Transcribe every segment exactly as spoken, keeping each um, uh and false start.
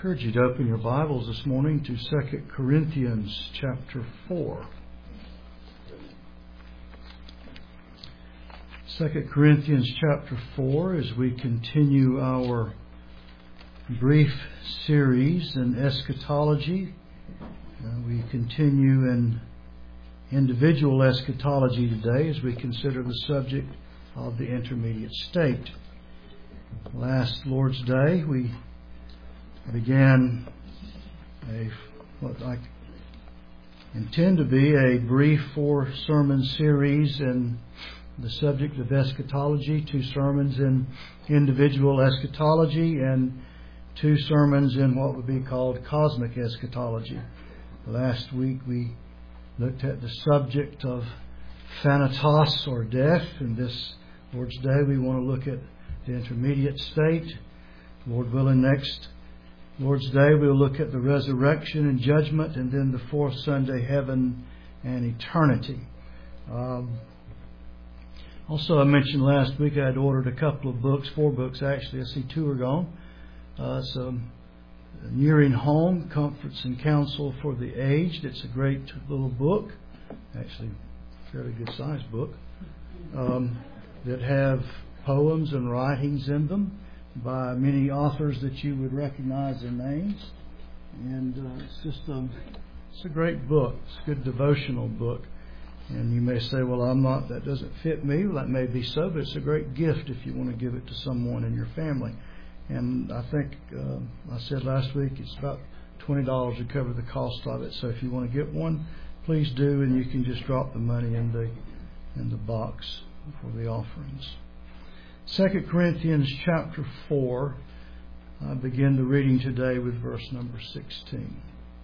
encourage you to open your Bibles this morning to Second Corinthians chapter four. Second Corinthians chapter four, as we continue our brief series in eschatology. Uh, we continue in individual eschatology today as we consider the subject of the intermediate state. Last Lord's Day, we began a what I intend to be a brief four sermon series in the subject of eschatology, two sermons in individual eschatology and two sermons in what would be called cosmic eschatology. Last week we looked at the subject of thanatos or death, and this Lord's Day we want to look at the intermediate state. Lord willing, next Lord's Day we'll look at the resurrection and judgment, and then the fourth Sunday, heaven and eternity. Um, also, I mentioned last week I had ordered a couple of books, four books actually. I see two are gone. Uh, some Nearing Home, Comforts and Counsel for the Aged. It's a great little book, actually a fairly good sized book, um, that have poems and writings in them by many authors that you would recognize their names. And uh, it's just a, it's a great book. It's a good devotional book. And you may say, well, I'm not, that doesn't fit me. Well, that may be so, but it's a great gift if you want to give it to someone in your family. And I think, uh, I said last week, it's about twenty dollars to cover the cost of it. So if you want to get one, please do, and you can just drop the money in the in the box for the offerings. Second Corinthians chapter four. I begin the reading today with verse number sixteen.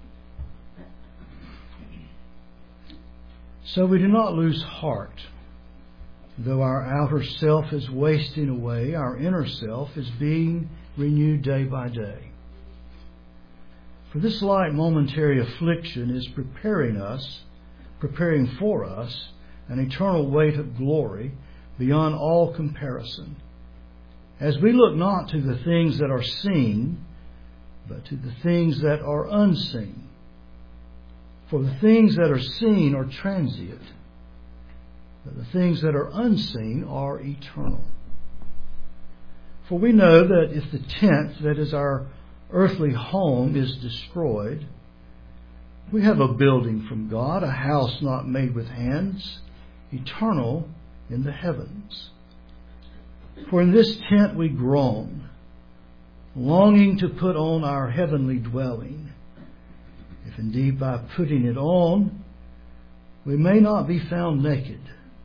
So we do not lose heart. Though our outer self is wasting away, our inner self is being renewed day by day. For this light momentary affliction is preparing us, preparing for us, an eternal weight of glory beyond all comparison, as we look not to the things that are seen, but to the things that are unseen. For the things that are seen are transient, but the things that are unseen are eternal. For we know that if the tent that is our earthly home is destroyed, we have a building from God, a house not made with hands, eternal in the heavens. For in this tent we groan, longing to put on our heavenly dwelling, if indeed by putting it on we may not be found naked.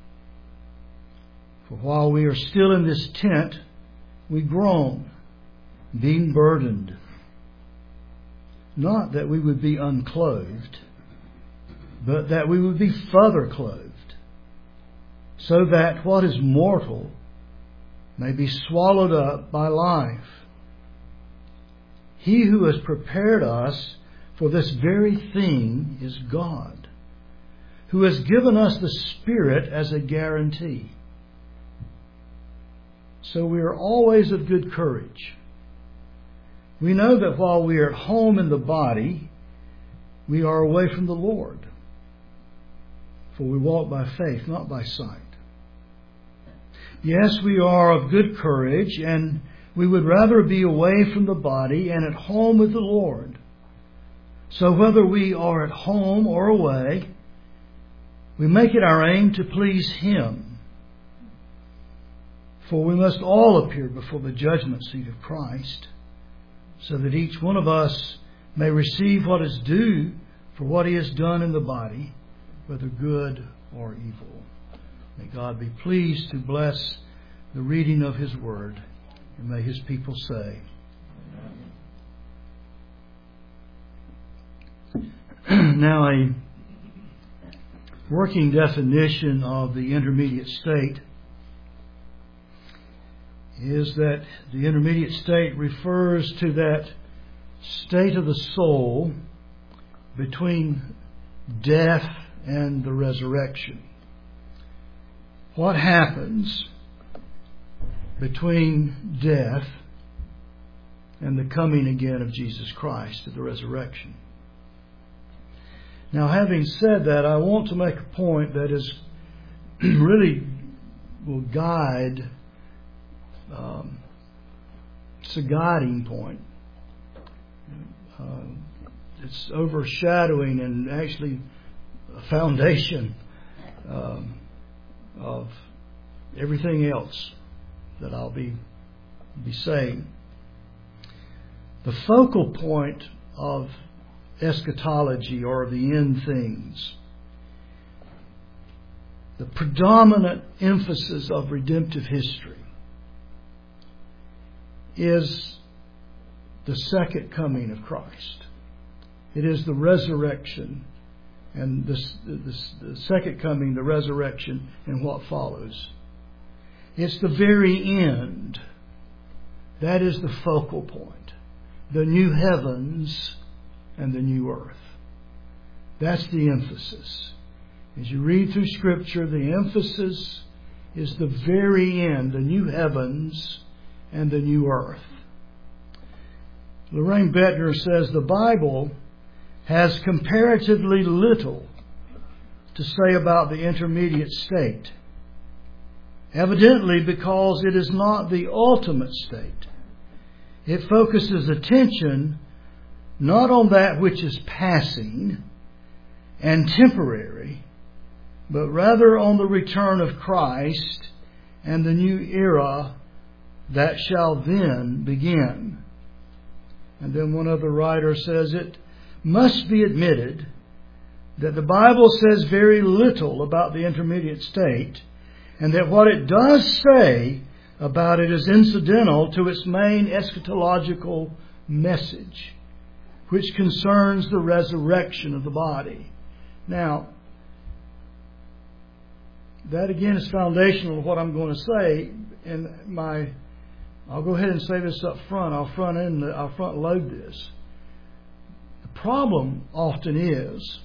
For while we are still in this tent, we groan, being burdened. Not that we would be unclothed, but that we would be further clothed, so that what is mortal may be swallowed up by life. He who has prepared us for this very thing is God, who has given us the Spirit as a guarantee. So we are always of good courage. We know that while we are at home in the body, we are away from the Lord. For we walk by faith, not by sight. Yes, we are of good courage, and we would rather be away from the body and at home with the Lord. So whether we are at home or away, we make it our aim to please Him. For we must all appear before the judgment seat of Christ, so that each one of us may receive what is due for what he has done in the body, whether good or evil. May God be pleased to bless the reading of His Word, and may His people say, now a working definition of the intermediate state is that the intermediate state refers to that state of the soul between death and the resurrection. What happens between death and the coming again of Jesus Christ at the resurrection. Now, having said that, I want to make a point that is really will guide, um, it's a guiding point. Uh, it's overshadowing and actually a foundation um, of everything else that I'll be be saying. The focal point of eschatology, or the end things, the predominant emphasis of redemptive history, is the second coming of Christ. It is the resurrection, and this, this, the second coming, the resurrection, and what follows. It's the very end. That is the focal point. The new heavens and the new earth. That's the emphasis. As you read through Scripture, the emphasis is the very end, the new heavens and the new earth. Lorraine Bettner says the Bible has comparatively little to say about the intermediate state, evidently because it is not the ultimate state. It focuses attention not on that which is passing and temporary, but rather on the return of Christ and the new era that shall then begin. And then one other writer says it must be admitted that the Bible says very little about the intermediate state, and that what it does say about it is incidental to its main eschatological message, which concerns the resurrection of the body. Now, that again is foundational to what I'm going to say. And my, I'll go ahead and say this up front. I'll front end, I'll front load this. The problem often is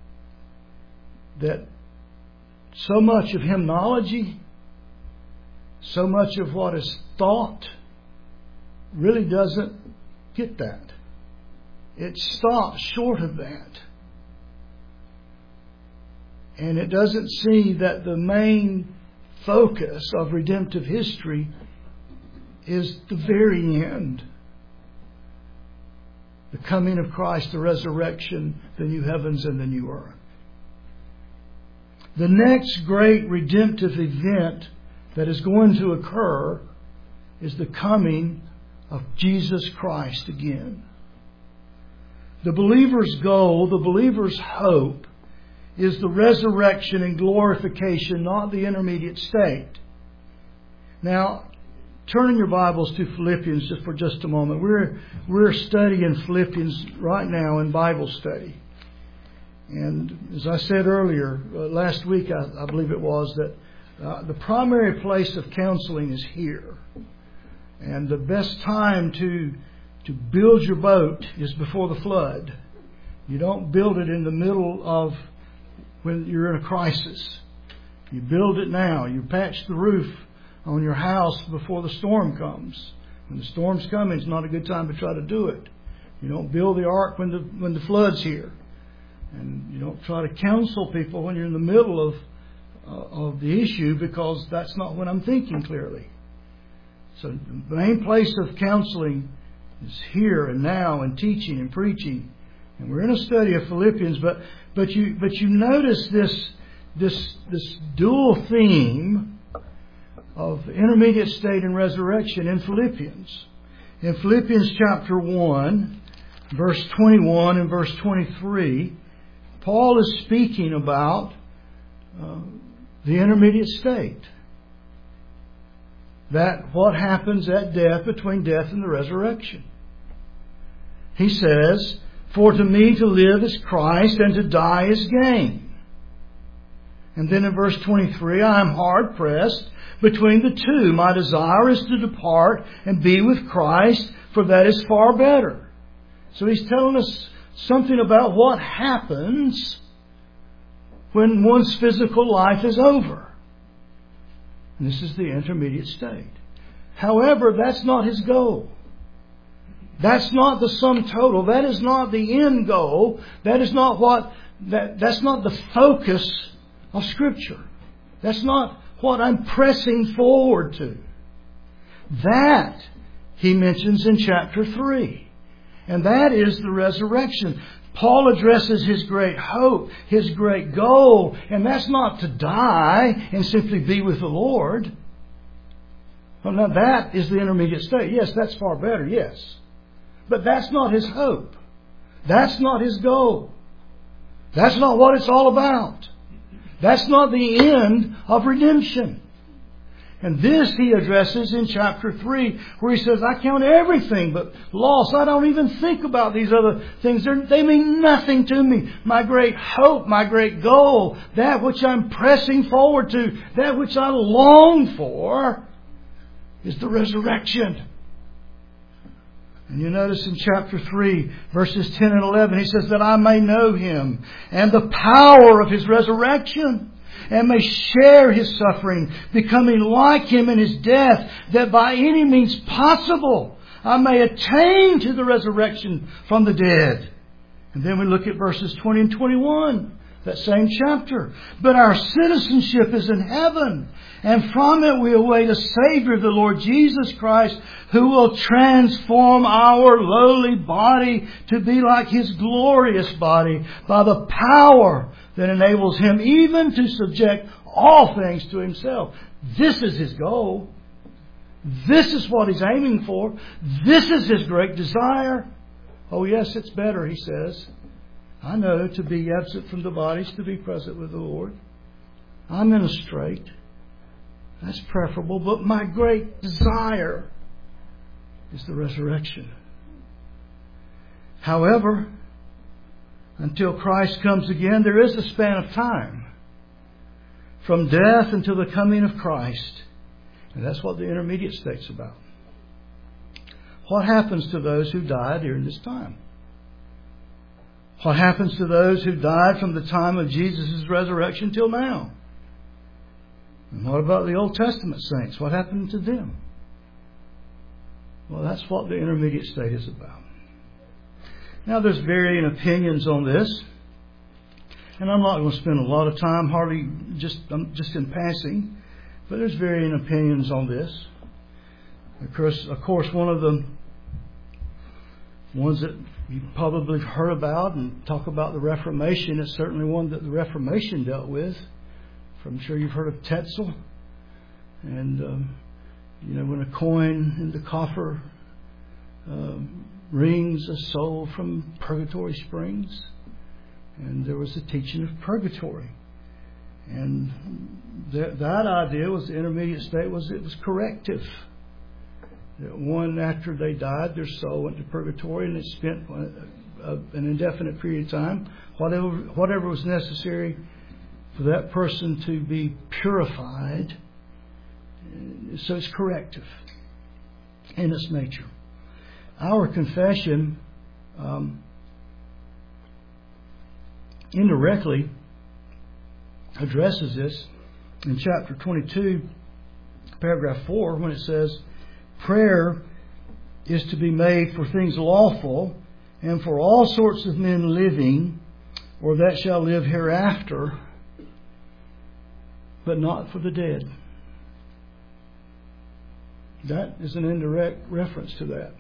that so much of hymnology, so much of what is thought, really doesn't get that. It stops short of that. And it doesn't see that the main focus of redemptive history is the very end. The coming of Christ, the resurrection, the new heavens and the new earth. The next great redemptive event that is going to occur is the coming of Jesus Christ again. The believer's goal, the believer's hope, is the resurrection and glorification, not the intermediate state. Now, turn in your Bibles to Philippians just for just a moment. We're we're studying Philippians right now in Bible study. And as I said earlier, uh, last week I, I believe it was, that uh, the primary place of counseling is here. And the best time to to build your boat is before the flood. You don't build it in the middle of when you're in a crisis. You build it now. You patch the roof on your house before the storm comes. When the storm's coming, it's not a good time to try to do it. You don't build the ark when the when the flood's here. And you don't try to counsel people when you're in the middle of uh, of the issue, because that's not when I'm thinking clearly. So the main place of counseling is here and now, and teaching and preaching. And we're in a study of Philippians, but but you but you notice this this this dual theme of intermediate state and resurrection in Philippians. In Philippians chapter one, verse twenty-one and verse twenty-three, Paul is speaking about uh, the intermediate state. That what happens at death, between death and the resurrection. He says, "For to me to live is Christ, and to die is gain." And then in verse twenty-three, "I am hard pressed between the two. My desire is to depart and be with Christ, for that is far better." So he's telling us something about what happens when one's physical life is over. And this is the intermediate state. However, that's not his goal. That's not the sum total. That is not the end goal. That is not what, that, that's not the focus of Scripture. That's not what I'm pressing forward to. That he mentions in chapter three. And that is the resurrection. Paul addresses his great hope, his great goal, and that's not to die and simply be with the Lord. Well, now that is the intermediate state. Yes, that's far better, yes. But that's not his hope. That's not his goal. That's not what it's all about. That's not the end of redemption. And this he addresses in chapter three, where he says, I count everything but loss. I don't even think about these other things. They're, they mean nothing to me. My great hope, my great goal, that which I'm pressing forward to, that which I long for, is the resurrection. And you notice in chapter three, verses ten and eleven, he says that I may know Him and the power of His resurrection, and may share His suffering, becoming like Him in His death, that by any means possible I may attain to the resurrection from the dead. And then we look at verses twenty and twenty-one, that same chapter. But our citizenship is in heaven, and from it we await a Savior, the Lord Jesus Christ, who will transform our lowly body to be like His glorious body by the power that enables Him even to subject all things to Himself. This is His goal. This is what He's aiming for. This is His great desire. Oh yes, it's better, he says. I know, to be absent from the body is to be present with the Lord. I'm in a strait. That's preferable. But my great desire is the resurrection. However, until Christ comes again, there is a span of time from death until the coming of Christ. And that's what the intermediate state's about. What happens to those who die during this time? What happens to those who died from the time of Jesus' resurrection till now? And what about the Old Testament saints? What happened to them? Well, that's what the intermediate state is about. Now, there's varying opinions on this. And I'm not going to spend a lot of time, hardly just, um, just in passing. But there's varying opinions on this. Of course, of course, one of the ones that you probably heard about and talk about the Reformation is certainly one that the Reformation dealt with. I'm sure you've heard of Tetzel. And, um, you know, when a coin in the coffer um, rings a soul from purgatory springs. And there was a teaching of purgatory. And th- that idea was the intermediate state was it was corrective. That one, after they died, their soul went to purgatory and it spent a, a, an indefinite period of time, whatever whatever was necessary for that person to be purified. So it's corrective in its nature. Our confession um, indirectly addresses this in chapter twenty-two, paragraph four, when it says, prayer is to be made for things lawful and for all sorts of men living, or that shall live hereafter, but not for the dead. That is an indirect reference to that.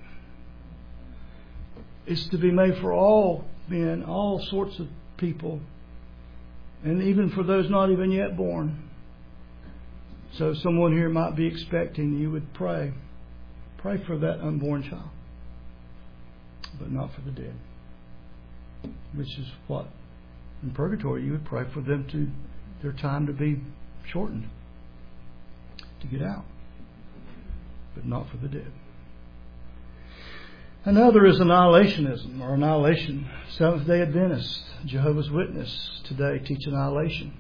It's to be made for all men, all sorts of people, and even for those not even yet born. So someone here might be expecting, you would pray. Pray for that unborn child, but not for the dead. Which is what? In purgatory, you would pray for them to, their time to be shortened, to get out, but not for the dead. Another is annihilationism, or annihilation. Seventh-day Adventists, Jehovah's Witness today teach annihilation.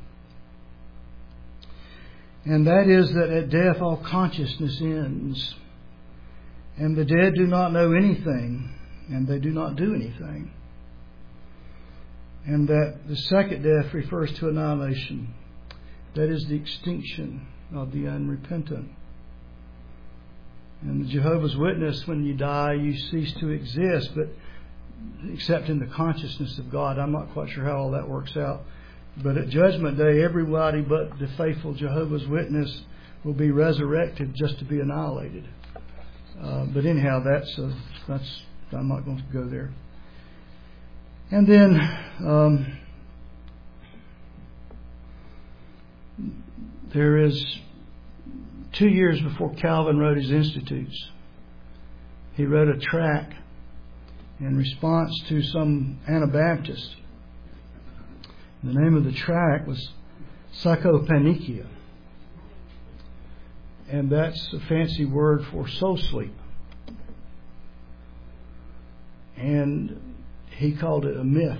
And that is that at death all consciousness ends. And the dead do not know anything, and they do not do anything. And that the second death refers to annihilation. That is the extinction of the unrepentant. And the Jehovah's Witness, when you die, you cease to exist, but except in the consciousness of God. I'm not quite sure how all that works out. But at Judgment Day, everybody but the faithful Jehovah's Witness will be resurrected just to be annihilated. Uh, but anyhow, that's uh, that's I'm not going to go there. And then um, there is two years before Calvin wrote his Institutes, he wrote a tract in response to some Anabaptist. The name of the tract was Psychopanikia. And that's a fancy word for soul sleep. And he called it a myth.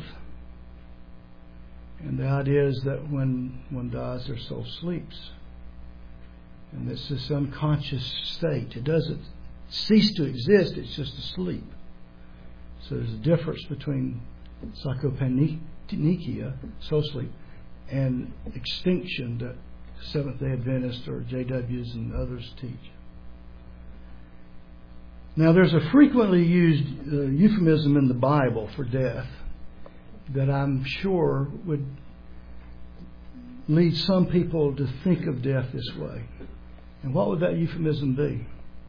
And the idea is that when one dies, their soul sleeps. And it's this unconscious state. It doesn't cease to exist, it's just asleep. So there's a difference between psychopanikia, soul sleep, and extinction that Seventh-day Adventists or J Ws and others teach. Now, there's a frequently used uh, euphemism in the Bible for death that I'm sure would lead some people to think of death this way. And what would that euphemism be?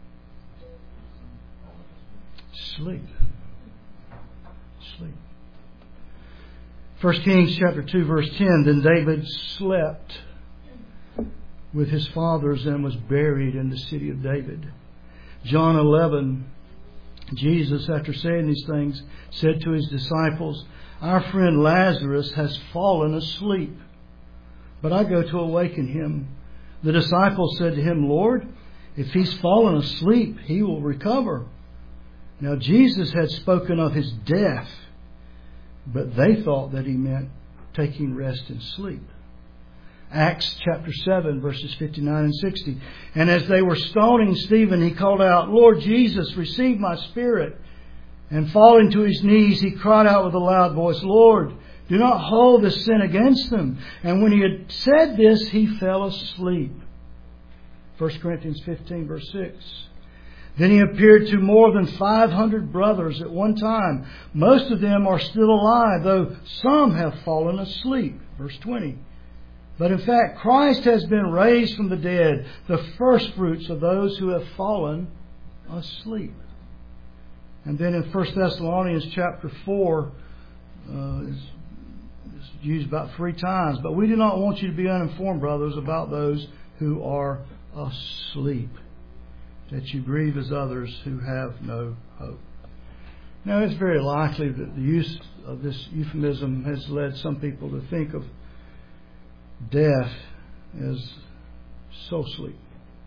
Sleep. Sleep. First Kings chapter two, verse ten. Then David slept with his fathers and was buried in the city of David. John eleven, Jesus, after saying these things, said to his disciples, "Our friend Lazarus has fallen asleep, but I go to awaken him." The disciples said to him, "Lord, if he's fallen asleep, he will recover." Now Jesus had spoken of his death, but they thought that he meant taking rest in sleep. Acts chapter seven, verses fifty-nine and sixty. And as they were stoning Stephen, he called out, "Lord Jesus, receive my spirit." And falling to his knees, he cried out with a loud voice, "Lord, do not hold this sin against them." And when he had said this, he fell asleep. First Corinthians fifteen, verse six. Then he appeared to more than five hundred brothers at one time. Most of them are still alive, though some have fallen asleep. Verse twenty. But in fact, Christ has been raised from the dead, the firstfruits of those who have fallen asleep. And then in First Thessalonians chapter four, uh, it's, it's used about three times. But we do not want you to be uninformed, brothers, about those who are asleep, that you grieve as others who have no hope. Now, it's very likely that the use of this euphemism has led some people to think of death as soul sleep.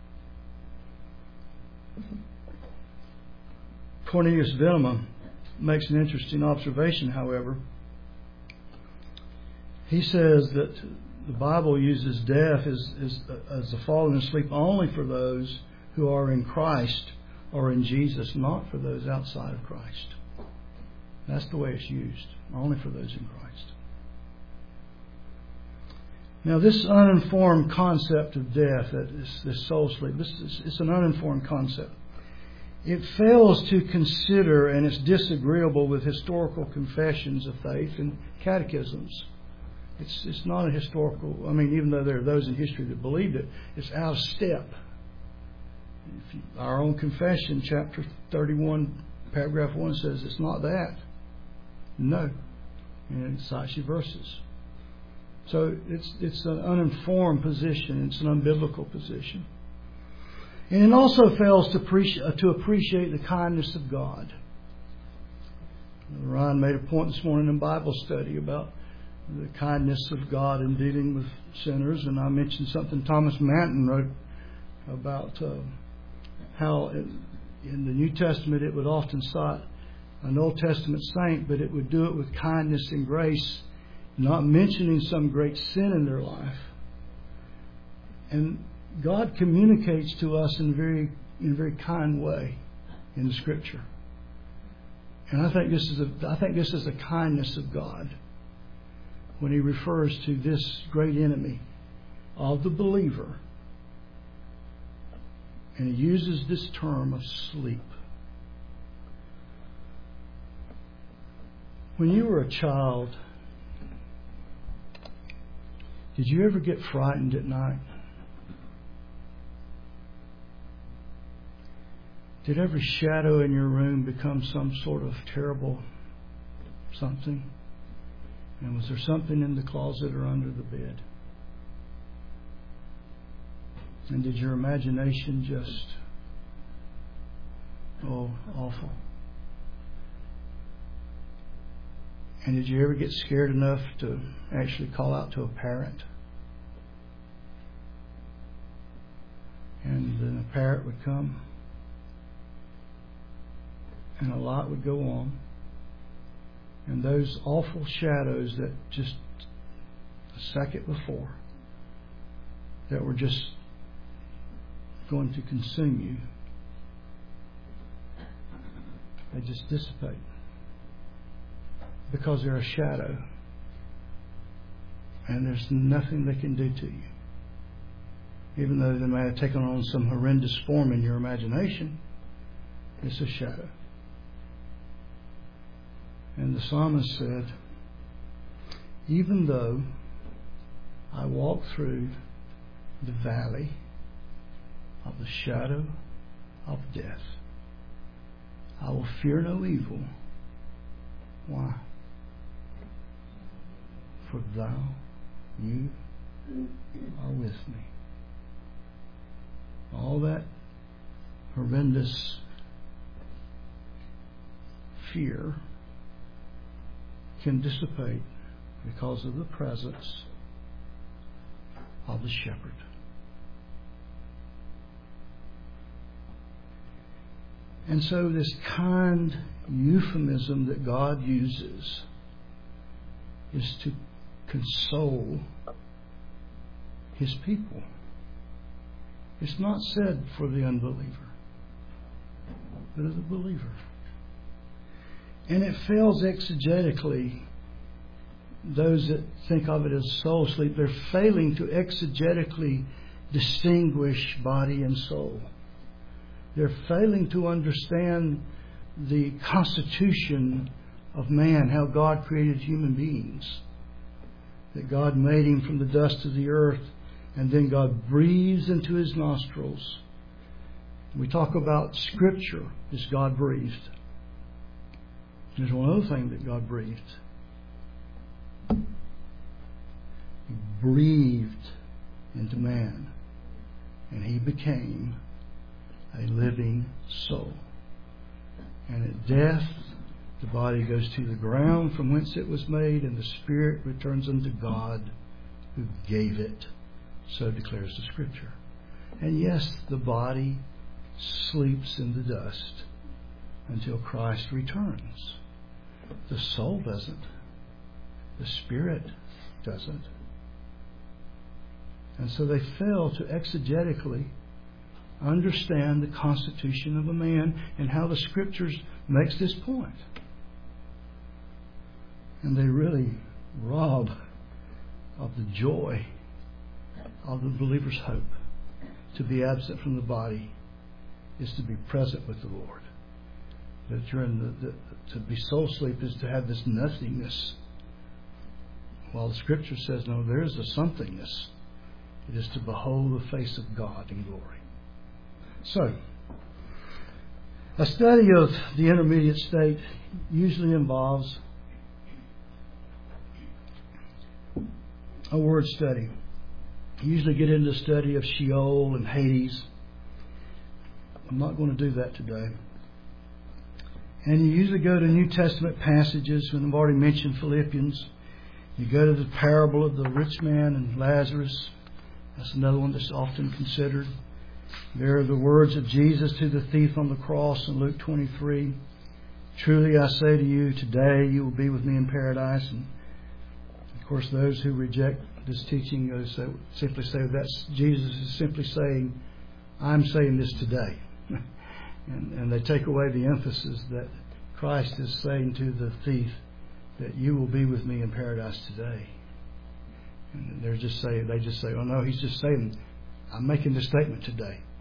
Cornelius Venema makes an interesting observation, however. He says that the Bible uses death as, as, as a falling asleep only for those who are in Christ or in Jesus, not for those outside of Christ. That's the way it's used, only for those in Christ. Now, this uninformed concept of death, that is, this soul sleep, this is it's an uninformed concept. It fails to consider, and it's disagreeable with historical confessions of faith and catechisms. It's it's not a historical. I mean, even though there are those in history that believed it, it's out of step. If you, our own confession, chapter thirty-one, paragraph one, says it's not that. No, and it cites you verses. So it's it's an uninformed position. It's an unbiblical position. And it also fails to appreciate, to appreciate the kindness of God. Ryan made a point this morning in Bible study about the kindness of God in dealing with sinners. And I mentioned something Thomas Manton wrote about uh, how in, in the New Testament it would often cite an Old Testament saint, but it would do it with kindness and grace, not mentioning some great sin in their life. And God communicates to us in a very in a very kind way in the Scripture. And I think this is a I think this is the kindness of God when He refers to this great enemy of the believer And he uses this term of sleep. When you were a child, did you ever get frightened at night? Did every shadow in your room become some sort of terrible something? And was there something in the closet or under the bed? And did your imagination just, oh, awful? And did you ever get scared enough to actually call out to a parent? And then a parent would come, and a lot would go on. And those awful shadows that just a second before, that were just going to consume you, they just dissipate. Because they're a shadow. And there's nothing they can do to you. Even though they may have taken on some horrendous form in your imagination, it's a shadow. And the psalmist said, even though I walk through the valley of the shadow of death, I will fear no evil. Why? For thou, you are with me. All that horrendous fear can dissipate because of the presence of the shepherd. And so this kind euphemism that God uses is to console His people. It's not said for the unbeliever, but of the believer. And it fails exegetically. Those that think of it as soul sleep, they're failing to exegetically distinguish body and soul. They're failing to understand the constitution of man, how God created human beings. That God made him from the dust of the earth, and then God breathes into his nostrils. We talk about Scripture as God breathed. There's one other thing that God breathed. He breathed into man, and he became a living soul. And at death, the body goes to the ground from whence it was made, and the spirit returns unto God who gave it. So declares the Scripture. And yes, the body sleeps in the dust until Christ returns. The soul doesn't. The spirit doesn't. And so they fail to exegetically understand the constitution of a man and how the Scriptures makes this point. And they really rob of the joy of the believer's hope. To be absent from the body is to be present with the Lord. That you're in the, the to be soul sleep is to have this nothingness, while the Scripture says no, there is a somethingness. It is to behold the face of God in glory. So, a study of the intermediate state usually involves a word study. You usually get into the study of Sheol and Hades. I'm not going to do that today. And you usually go to New Testament passages, and I've already mentioned Philippians. You go to the parable of the rich man and Lazarus. That's another one that's often considered. There are the words of Jesus to the thief on the cross in Luke twenty-three. Truly I say to you, today you will be with me in paradise. And of course, those who reject this teaching uh, so simply say that's Jesus is simply saying, I'm saying this today. and, and they take away the emphasis that Christ is saying to the thief that you will be with me in paradise today. And they're just saying, they just say, oh no, he's just saying, I'm making this statement today.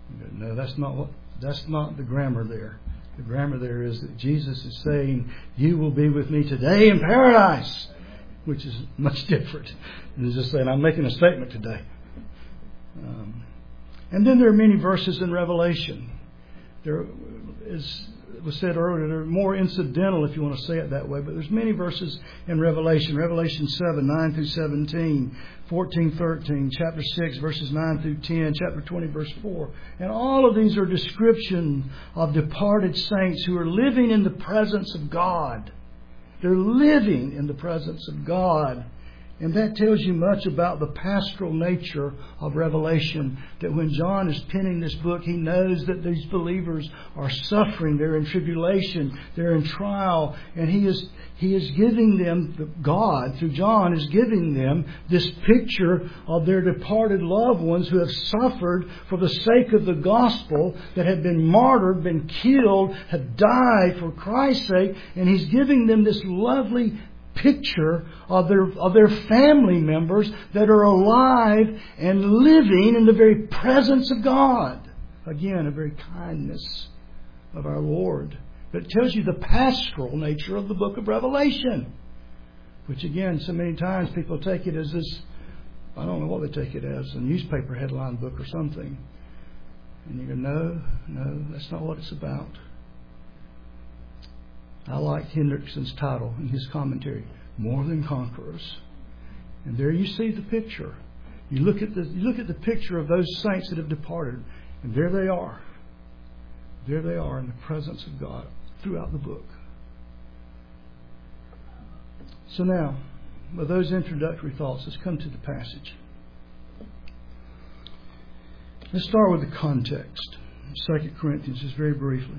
No, that's not what. That's not the grammar there. The grammar there is that Jesus is saying, "You will be with me today in paradise," which is much different than just saying, "I'm making a statement today." Um, and then there are many verses in Revelation. There is. It was said earlier, they're more incidental if you want to say it that way, but there's many verses in Revelation. Revelation seven, nine through seventeen, fourteen, thirteen, chapter six, verses nine through ten, chapter twenty, verse four. And all of these are description of departed saints who are living in the presence of God. They're living in the presence of God. And that tells you much about the pastoral nature of Revelation. That when John is penning this book, he knows that these believers are suffering. They're in tribulation. They're in trial. And he is he is giving them, God, through John, is giving them this picture of their departed loved ones who have suffered for the sake of the gospel, that have been martyred, been killed, have died for Christ's sake. And he's giving them this lovely picture of their of their family members that are alive and living in the very presence of God. Again, a very kindness of our Lord. But it tells you the pastoral nature of the book of Revelation, which again, so many times people take it as this, I don't know what they take it as, a newspaper headline book or something. And you go, no, no, that's not what it's about. I like Hendrickson's title in his commentary, More Than Conquerors. And there you see the picture. You look at the you look at the picture of those saints that have departed, and there they are. There they are in the presence of God throughout the book. So now, with those introductory thoughts, let's come to the passage. Let's start with the context. Second Corinthians, just very briefly.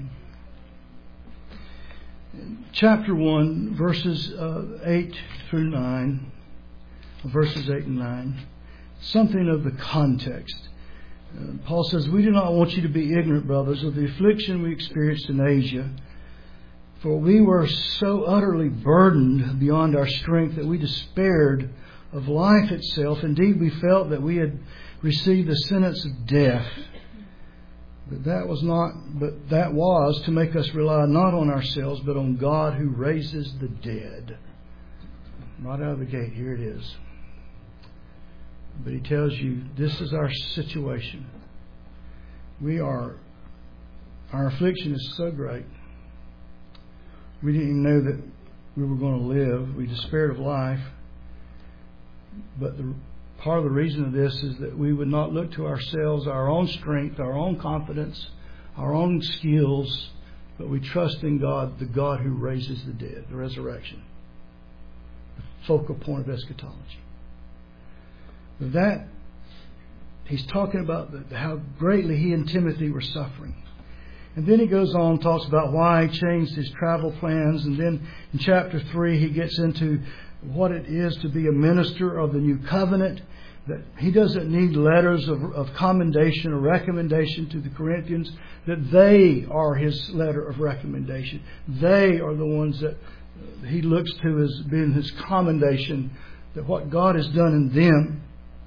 Chapter one, verses uh, eight through nine, verses eight and nine, something of the context. Uh, Paul says, "We do not want you to be ignorant, brothers, of the affliction we experienced in Asia, for we were so utterly burdened beyond our strength that we despaired of life itself. Indeed, we felt that we had received the sentence of death. But that was not, but that was to make us rely not on ourselves, but on God who raises the dead." Right out of the gate, here it is. But he tells you, this is our situation. We are, our affliction is so great. We didn't even know that we were going to live. We despaired of life. But the part of the reason of this is that we would not look to ourselves, our own strength, our own confidence, our own skills, but we trust in God, the God who raises the dead, the resurrection, the focal point of eschatology. With that, he's talking about the, how greatly he and Timothy were suffering. And then he goes on and talks about why he changed his travel plans. And then in chapter three, he gets into what it is to be a minister of the new covenant, that he doesn't need letters of, of commendation or recommendation to the Corinthians, that they are his letter of recommendation. They are the ones that he looks to as being his commendation, that what God has done in them.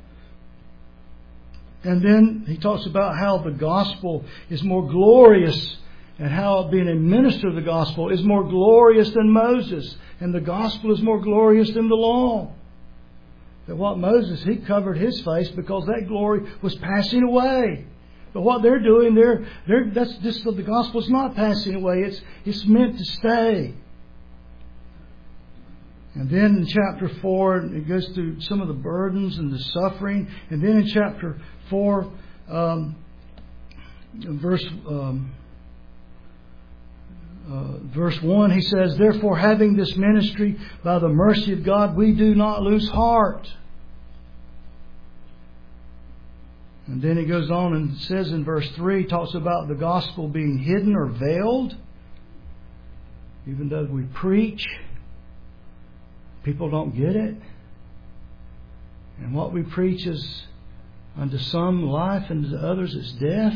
And then he talks about how the gospel is more glorious, and how being a minister of the gospel is more glorious than Moses. And the gospel is more glorious than the law. That what Moses, he covered his face because that glory was passing away. But what they're doing, they're, they're that's just the gospel is not passing away. It's it's meant to stay. And then in chapter four, it goes through some of the burdens and the suffering. And then in chapter four, um, verse um, uh, verse one, he says, "Therefore, having this ministry by the mercy of God, we do not lose heart." And then he goes on and says in verse three, talks about the gospel being hidden or veiled. Even though we preach, people don't get it. And what we preach is unto some life and to others is death.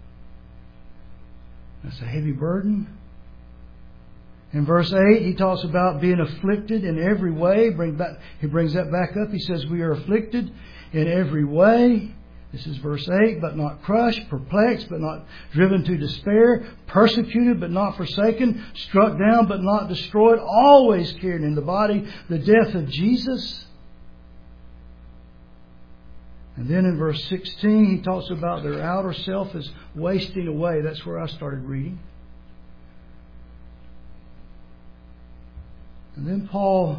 That's a heavy burden. In verse eight, he talks about being afflicted in every way. Bring back, he brings that back up. He says we are afflicted in every way. This is verse eight. But not crushed, perplexed, but not driven to despair, persecuted, but not forsaken, struck down, but not destroyed, always carrying in the body the death of Jesus. And then in verse sixteen, he talks about their outer self is wasting away. That's where I started reading. And then Paul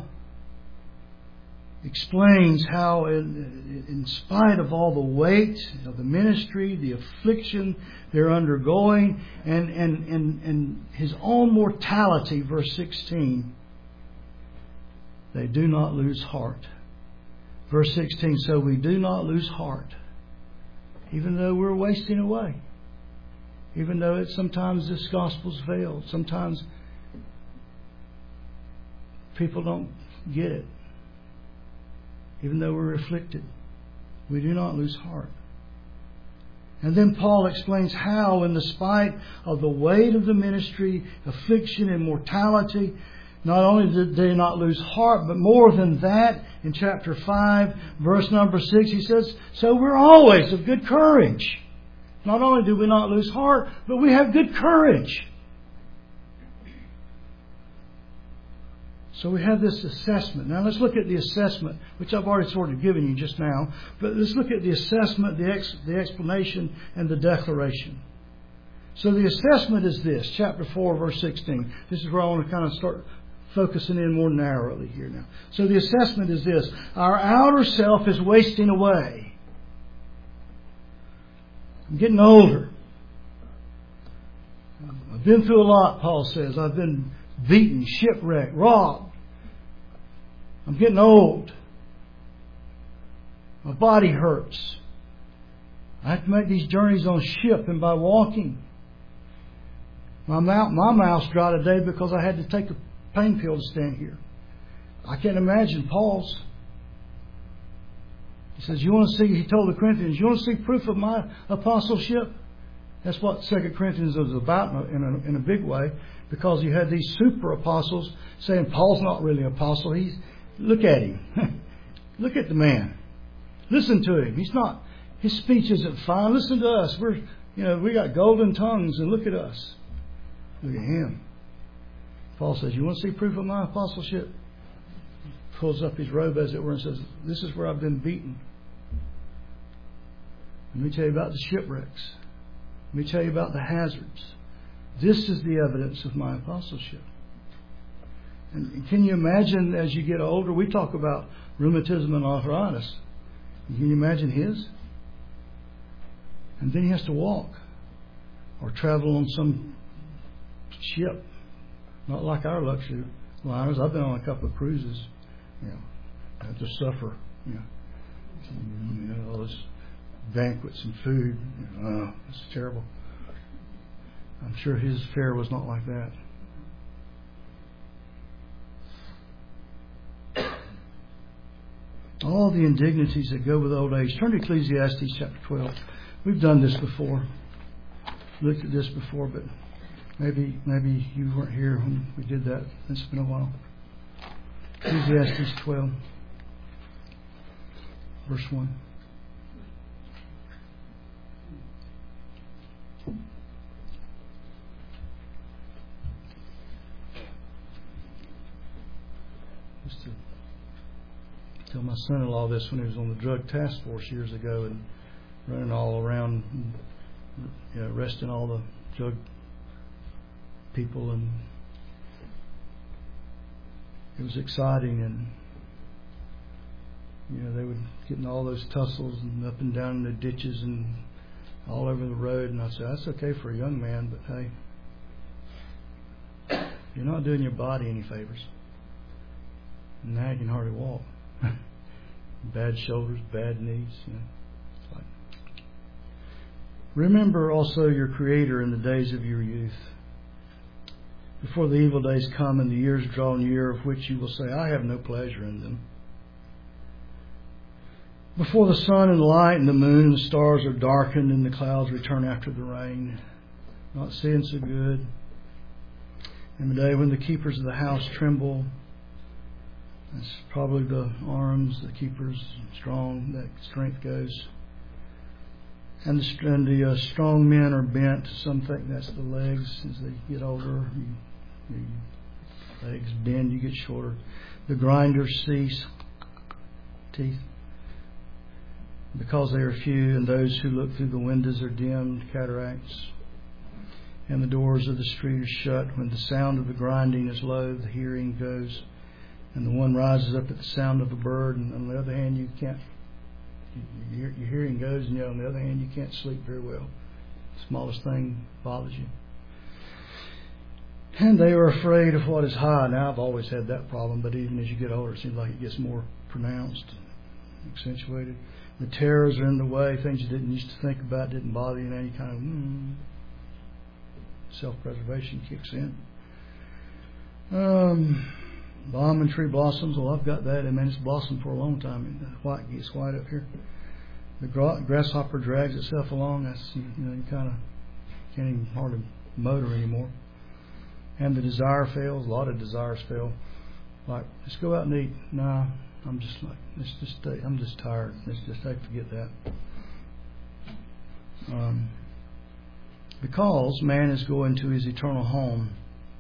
explains how in, in spite of all the weight of the ministry, the affliction they're undergoing, and, and, and, and his own mortality, verse sixteen, they do not lose heart. Verse sixteen, so we do not lose heart, even though we're wasting away. Even though it, sometimes this gospel's veiled. Sometimes people don't get it. Even though we're afflicted, we do not lose heart. And then Paul explains how, in the spite of the weight of the ministry, affliction, and mortality, not only did they not lose heart, but more than that, in chapter five, verse number six, he says, so we're always of good courage. Not only do we not lose heart, but we have good courage. So we have this assessment. Now let's look at the assessment, which I've already sort of given you just now. But let's look at the assessment, the, ex, the explanation, and the declaration. So the assessment is this, chapter four, verse sixteen. This is where I want to kind of start focusing in more narrowly here now. So the assessment is this. Our outer self is wasting away. I'm getting older. I've been through a lot, Paul says. I've been beaten, shipwrecked, robbed. I'm getting old. My body hurts. I have to make these journeys on ship and by walking. My mouth, my mouth's dry today because I had to take a pain pill to stand here. I can't imagine Paul's. He says, you want to see, he told the Corinthians, you want to see proof of my apostleship? That's what Second Corinthians was about in a, in a big way, because you had these super apostles saying Paul's not really an apostle. He's, look at him. Look at the man. Listen to him. He's not, his speech isn't fine. Listen to us. We're, you know, we got golden tongues, and look at us. Look at him. Paul says, you want to see proof of my apostleship? Pulls up his robe, as it were, and says, this is where I've been beaten. Let me tell you about the shipwrecks. Let me tell you about the hazards. This is the evidence of my apostleship. And can you imagine, as you get older, we talk about rheumatism and arthritis. Can you imagine his? And then he has to walk or travel on some ship. Not like our luxury liners. I've been on a couple of cruises. You know, I have to suffer. You know, you know all this banquets and food. You know, oh, it's terrible. I'm sure his fare was not like that. All the indignities that go with old age. Turn to Ecclesiastes chapter twelve. We've done this before. Looked at this before, but maybe maybe you weren't here when we did that. It's been a while. Ecclesiastes twelve, verse one. Used to tell my son-in-law this when he was on the drug task force years ago and running all around, you know, arresting all the drug people, and it was exciting, and you know they would get in all those tussles and up and down in the ditches and all over the road, and I said, that's okay for a young man, but hey, you're not doing your body any favors. And now you can hardly walk. Bad shoulders, bad knees, you know. It's like, remember also your Creator in the days of your youth, before the evil days come and the years draw near, of which you will say, I have no pleasure in them. Before the sun and the light and the moon and the stars are darkened and the clouds return after the rain, not seeing so good. And the day when the keepers of the house tremble, that's probably the arms, the keepers, strong, that strength goes. And the, and the uh, strong men are bent. Some think that's the legs as they get older. You, your legs bend, you get shorter. The grinders cease. Teeth. Because they are few, and those who look through the windows are dimmed, cataracts. And the doors of the street are shut. When the sound of the grinding is low, the hearing goes. And the one rises up at the sound of a bird, and on the other hand, you can't. Your, your hearing goes, and yet on the other hand, you can't sleep very well. The smallest thing bothers you. And they are afraid of what is high. Now, I've always had that problem, but even as you get older, it seems like it gets more pronounced, accentuated. The terrors are in the way. Things you didn't used to think about didn't bother you. Now you kind of, mm, self-preservation kicks in. Um, the almond tree blossoms. Well, I've got that. I mean, it's blossomed for a long time. And the white gets white up here. The gra- grasshopper drags itself along. That's, you know, you kind of can't even hardly motor anymore. And the desire fails. A lot of desires fail. Like, let's go out and eat. No, I'm just like, let's just stay. I'm just tired. Let's just hey, forget that. Um, because man is going to his eternal home.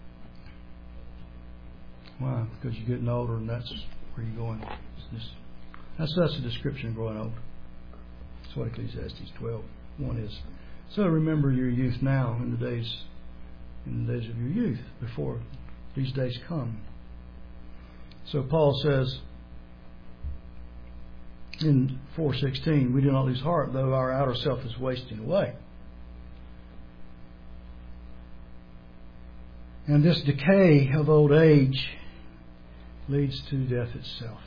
Why? Because you're getting older, and that's where you're going. It's just, that's that's a description of growing old. That's what Ecclesiastes twelve one is. So remember your youth now, in the days, in the days of your youth, before these days come. So Paul says in four sixteen, we do not lose heart, though our outer self is wasting away. And this decay of old age leads to death itself.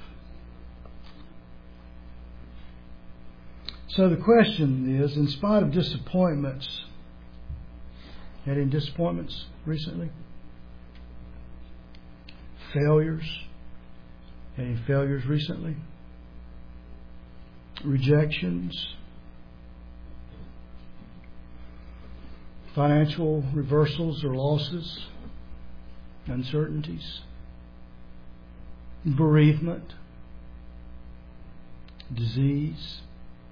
So the question is, in spite of disappointments, had any disappointments recently? Failures? Any failures recently? Rejections? Financial reversals or losses? Uncertainties? Bereavement? Disease?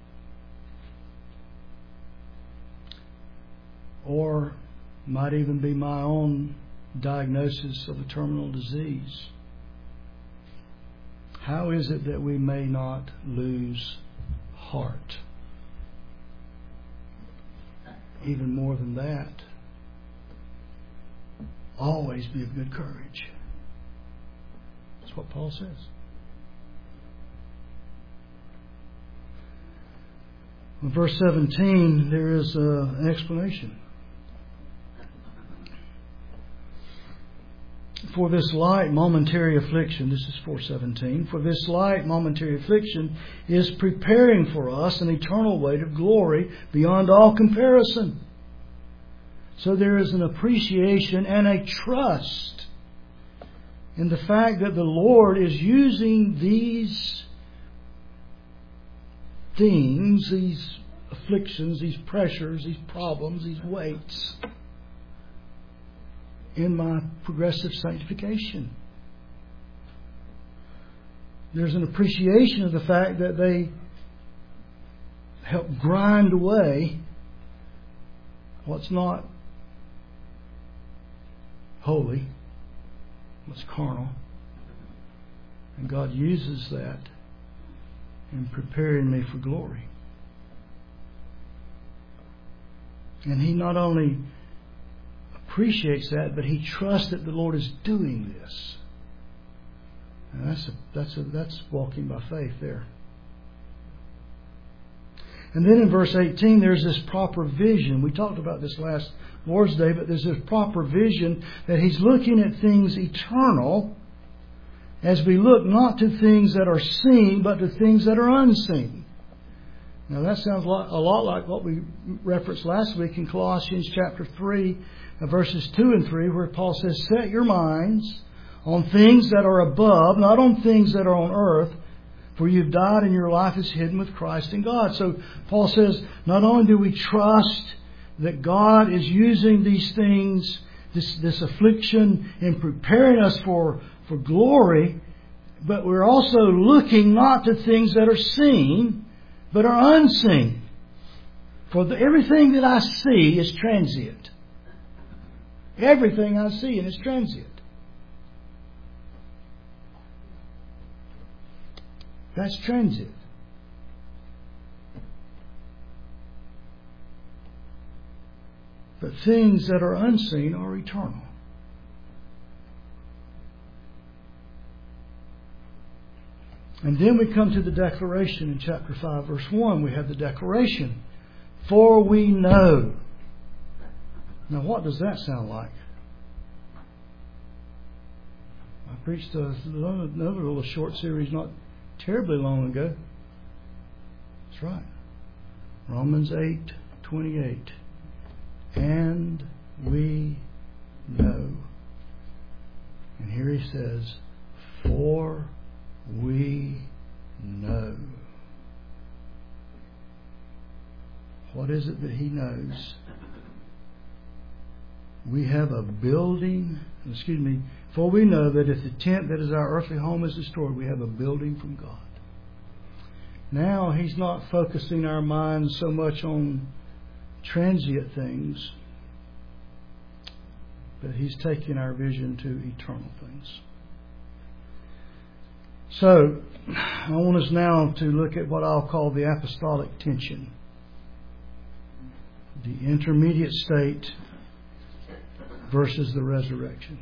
Or might even be my own diagnosis of a terminal disease. How is it that we may not lose heart? Even more than that, always be of good courage. That's what Paul says. In verse seventeen, there is uh, an explanation. For this light momentary affliction, this is four seventeen, for this light momentary affliction is preparing for us an eternal weight of glory beyond all comparison. So there is an appreciation and a trust in the fact that the Lord is using these things, these afflictions, these pressures, these problems, these weights, in my progressive sanctification. There's an appreciation of the fact that they help grind away what's not holy, what's carnal. And God uses that in preparing me for glory. And He not only appreciates that, but he trusts that the Lord is doing this. And that's a, that's a, that's walking by faith there. And then in verse eighteen, there's this proper vision. We talked about this last Lord's Day, but there's this proper vision that he's looking at things eternal as we look not to things that are seen, but to things that are unseen. Now that sounds a lot like what we referenced last week in Colossians chapter three, verses two and three, where Paul says, set your minds on things that are above, not on things that are on earth, for you've died and your life is hidden with Christ in God. So Paul says, not only do we trust that God is using these things, this, this affliction, in preparing us for, for glory, but we're also looking not to things that are seen, but are unseen. For the, everything that I see is transient. Everything I see is transient. That's transient. But things that are unseen are eternal. And then we come to the declaration in chapter five, verse one. We have the declaration. For we know. Now what does that sound like? I preached a, another little short series not terribly long ago. That's right. Romans eight twenty-eight. And we know. And here he says, for we know. What is it that he knows? We have a building, excuse me, for we know that if the tent that is our earthly home is destroyed, we have a building from God. Now he's not focusing our minds so much on transient things, but he's taking our vision to eternal things. So, I want us now to look at what I'll call the apostolic tension. The intermediate state versus the resurrection.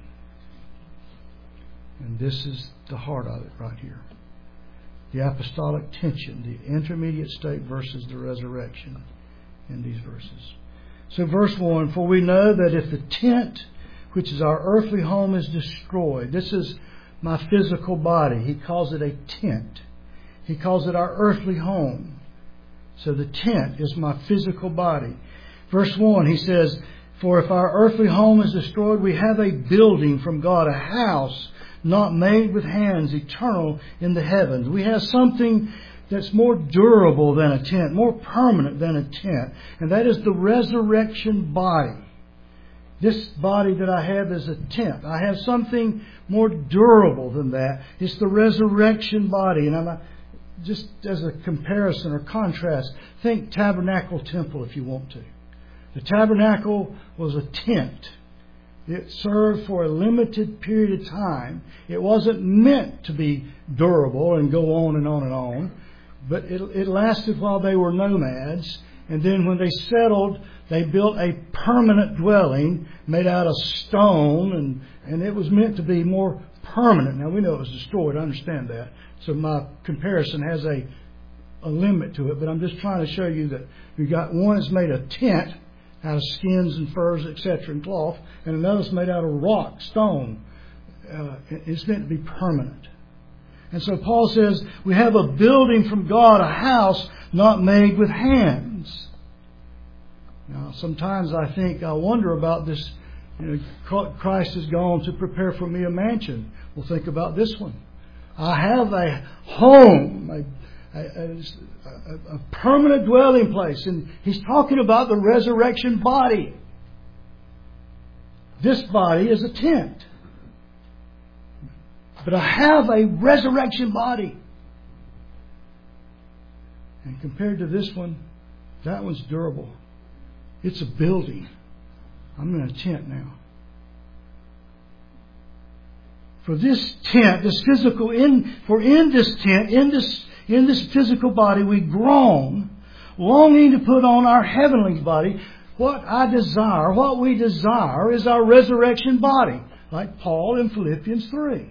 And this is the heart of it right here. The apostolic tension, the intermediate state versus the resurrection in these verses. So verse one, for we know that if the tent, which is our earthly home, is destroyed. This is my physical body. He calls it a tent. He calls it our earthly home. So the tent is my physical body. Verse one, he says, for if our earthly home is destroyed, we have a building from God, a house not made with hands, eternal in the heavens. We have something that's more durable than a tent, more permanent than a tent. And that is the resurrection body. This body that I have is a tent. I have something more durable than that. It's the resurrection body. And I'm just as a comparison or contrast, think tabernacle temple if you want to. The tabernacle was a tent. It served for a limited period of time. It wasn't meant to be durable and go on and on and on. But it, it lasted while they were nomads. And then when they settled, they built a permanent dwelling made out of stone. And, and it was meant to be more permanent. Now we know it was destroyed. I understand that. So my comparison has a, a limit to it. But I'm just trying to show you that you got one that's made a tent out of skins and furs, et cetera, and cloth, and another's made out of rock, stone. Uh, it's meant to be permanent. And so Paul says, we have a building from God, a house not made with hands. Now, sometimes I think, I wonder about this, you know, Christ has gone to prepare for me a mansion. Well, think about this one. I have a home, a A, a, a permanent dwelling place. And he's talking about the resurrection body. This body is a tent. But I have a resurrection body. And compared to this one, that one's durable. It's a building. I'm in a tent now. For this tent, this physical, in for in this tent, in this In this physical body, we groan, longing to put on our heavenly body. What I desire, what we desire is our resurrection body, like Paul in Philippians three.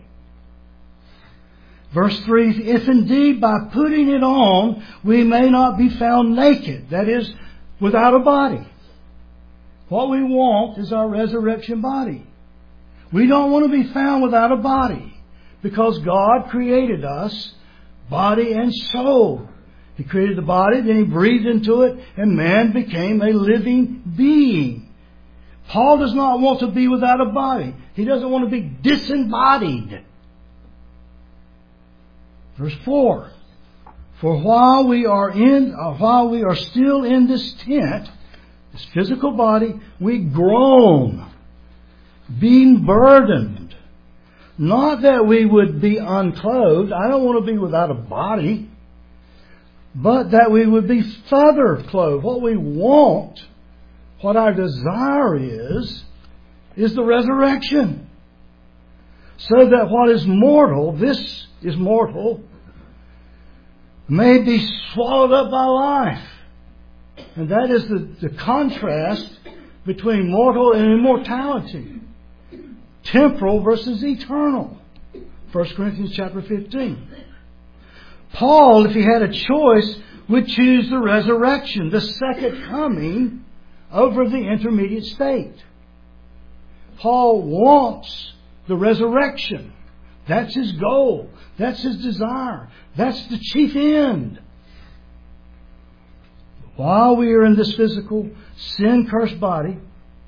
Verse three, if indeed by putting it on, we may not be found naked, that is, without a body. What we want is our resurrection body. We don't want to be found without a body, because God created us body and soul. He created the body, then He breathed into it, and man became a living being. Paul does not want to be without a body. He doesn't want to be disembodied. Verse four. For while we are in, or while we are still in this tent, this physical body, we groan, being burdened. Not that we would be unclothed. I don't want to be without a body. but that we would be further clothed. What we want, what our desire is, is the resurrection. So that what is mortal, this is mortal, may be swallowed up by life. And that is the, the contrast between mortal and immortality. Temporal versus eternal. First Corinthians chapter fifteen. Paul, if he had a choice, would choose the resurrection, the second coming, over the intermediate state. Paul wants the resurrection. That's his goal. That's his desire. That's the chief end. While we are in this physical, sin-cursed body,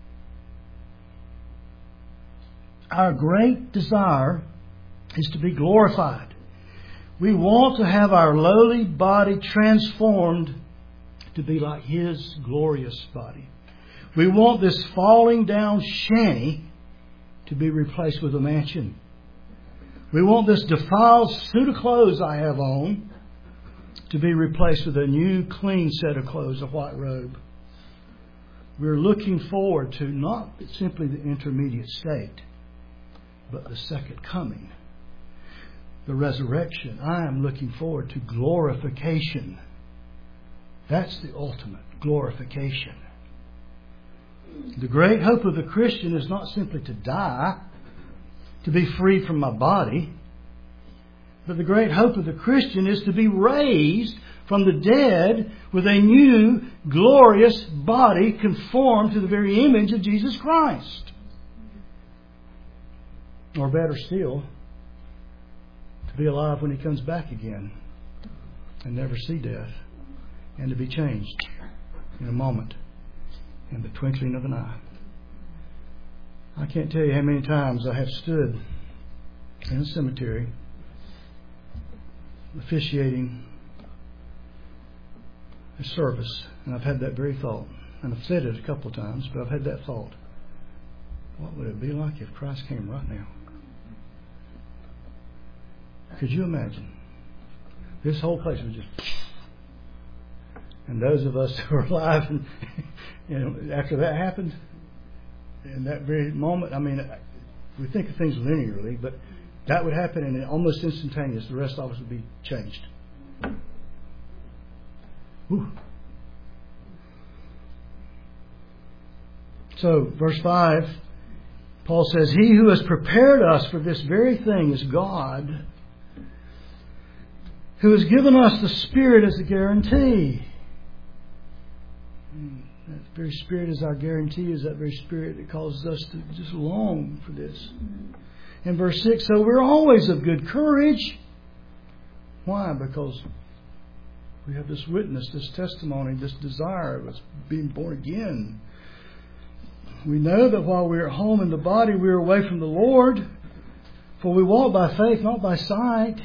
our great desire is to be glorified. We want to have our lowly body transformed to be like His glorious body. We want this falling down shanty to be replaced with a mansion. We want this defiled suit of clothes I have on to be replaced with a new clean set of clothes, a white robe. We're looking forward to not simply the intermediate state, but the second coming, the resurrection. I am looking forward to glorification. That's the ultimate glorification. The great hope of the Christian is not simply to die, to be freed from my body, but the great hope of the Christian is to be raised from the dead with a new, glorious body conformed to the very image of Jesus Christ. Or better still, to be alive when He comes back again and never see death, and to be changed in a moment, in the twinkling of an eye. I can't tell you how many times I have stood in a cemetery officiating a service, and I've had that very thought. And I've said it a couple of times, but I've had that thought. What would it be like if Christ came right now? Could you imagine? This whole place was just... And those of us who are alive, and you know, after that happened, in that very moment, I mean, we think of things linearly, but that would happen and almost instantaneous. The rest of us would be changed. Whew. So, verse five, Paul says, He who has prepared us for this very thing is God, who has given us the Spirit as a guarantee. That very Spirit is our guarantee, is that very Spirit that causes us to just long for this. In verse six, so we're always of good courage. Why? Because we have this witness, this testimony, this desire of us being born again. We know that while we are at home in the body, we are away from the Lord. For we walk by faith, not by sight.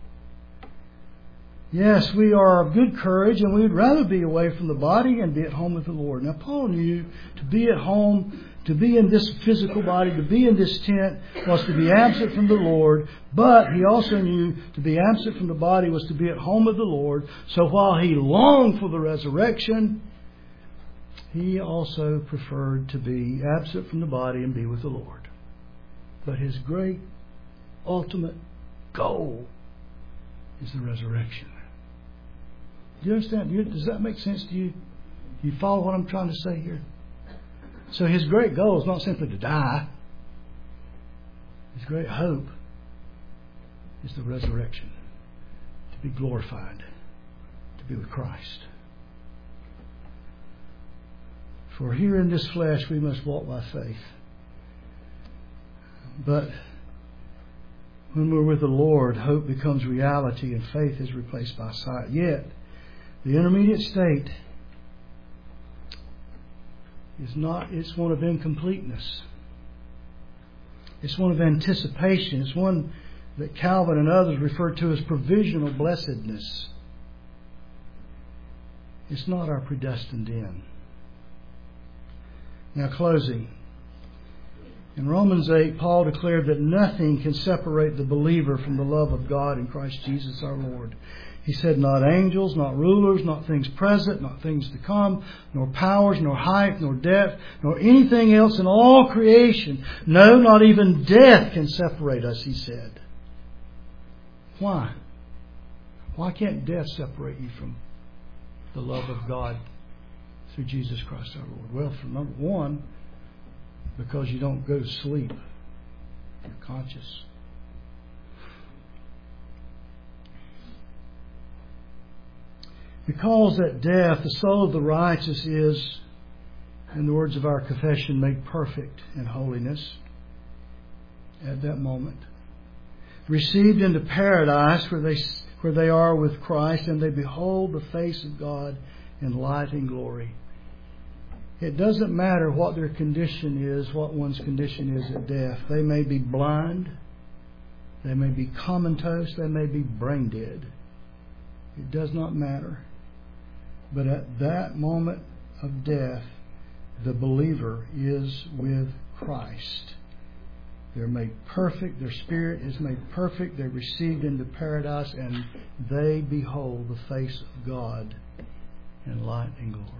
Yes, we are of good courage, and we would rather be away from the body and be at home with the Lord. Now, Paul knew to be at home, to be in this physical body, to be in this tent, was to be absent from the Lord. But he also knew to be absent from the body was to be at home with the Lord. So while he longed for the resurrection, he also preferred to be absent from the body and be with the Lord. But his great, ultimate goal is the resurrection. Do you understand? Do you, does that make sense to you? Do you follow what I'm trying to say here? So his great goal is not simply to die. His great hope is the resurrection. To be glorified. To be with Christ. For here in this flesh we must walk by faith. But when we're with the Lord, hope becomes reality and faith is replaced by sight. Yet, the intermediate state is not, it's one of incompleteness. It's one of anticipation. It's one that Calvin and others refer to as provisional blessedness. It's not our predestined end. Now, closing. In Romans eight, Paul declared that nothing can separate the believer from the love of God in Christ Jesus our Lord. He said, not angels, not rulers, not things present, not things to come, nor powers, nor height, nor depth, nor anything else in all creation. No, not even death can separate us, he said. Why? Why can't death separate you from the love of God through Jesus Christ our Lord? Well, for number one, because you don't go to sleep. You're conscious. Because at death, the soul of the righteous is, in the words of our confession, made perfect in holiness at that moment. Received into paradise where they, where they are with Christ, and they behold the face of God in light and glory. It doesn't matter what their condition is, what one's condition is at death. They may be blind, they may be comatose, they may be brain dead. It does not matter. But at that moment of death, the believer is with Christ. They're made perfect, their spirit is made perfect, they're received into paradise, and they behold the face of God in light and glory.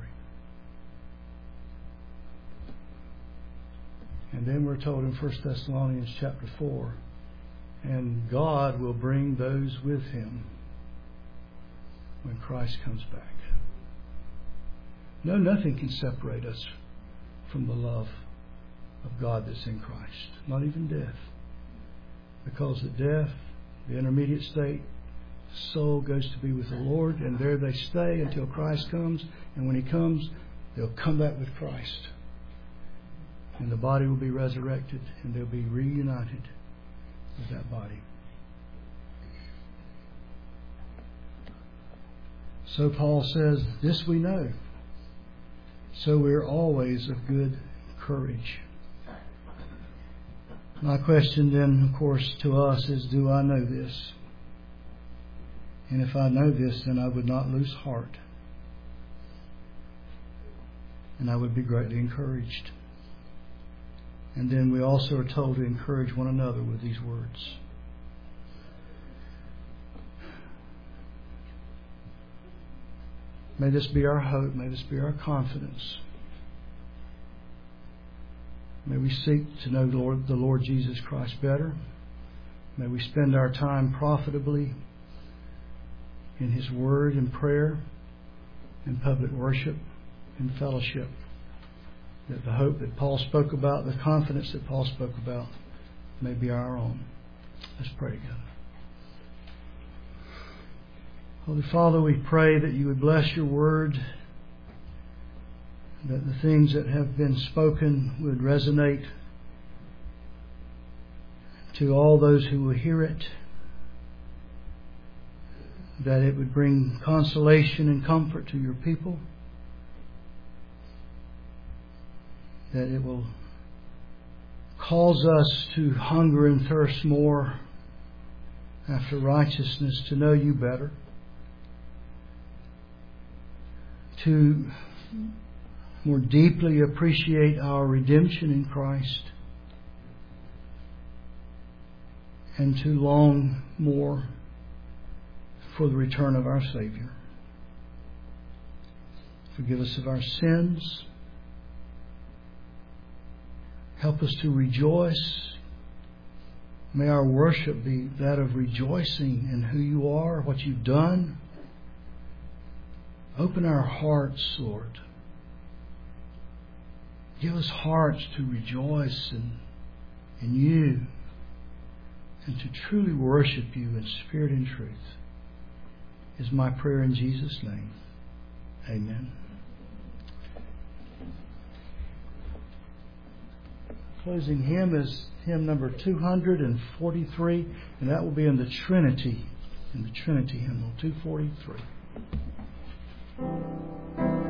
And then we're told in First Thessalonians chapter four, and God will bring those with Him when Christ comes back. No, nothing can separate us from the love of God that's in Christ. Not even death. Because at death, the intermediate state, the soul goes to be with the Lord, and there they stay until Christ comes. And when He comes, they'll come back with Christ. And the body will be resurrected, and they'll be reunited with that body. So Paul says, this we know. So we're always of good courage. My question then, of course, to us is, do I know this? And if I know this, then I would not lose heart. And I would be greatly encouraged. And then we also are told to encourage one another with these words. May this be our hope. May this be our confidence. May we seek to know Lord, the Lord Jesus Christ better. May we spend our time profitably in His Word and prayer, in public worship, in fellowship. That the hope that Paul spoke about, the confidence that Paul spoke about, may be our own. Let's pray together. Holy Father, we pray that You would bless Your Word, that the things that have been spoken would resonate to all those who will hear it, that it would bring consolation and comfort to Your people, that it will cause us to hunger and thirst more after righteousness, to know You better, to more deeply appreciate our redemption in Christ, and to long more for the return of our Savior. Forgive us of our sins. Help us to rejoice. May our worship be that of rejoicing in who You are, what You've done. Open our hearts, Lord. Give us hearts to rejoice in, in You and to truly worship You in spirit and truth. Is my prayer in Jesus' name. Amen. Closing hymn is hymn number two hundred forty-three, and that will be in the Trinity, in the Trinity hymnal two forty-three.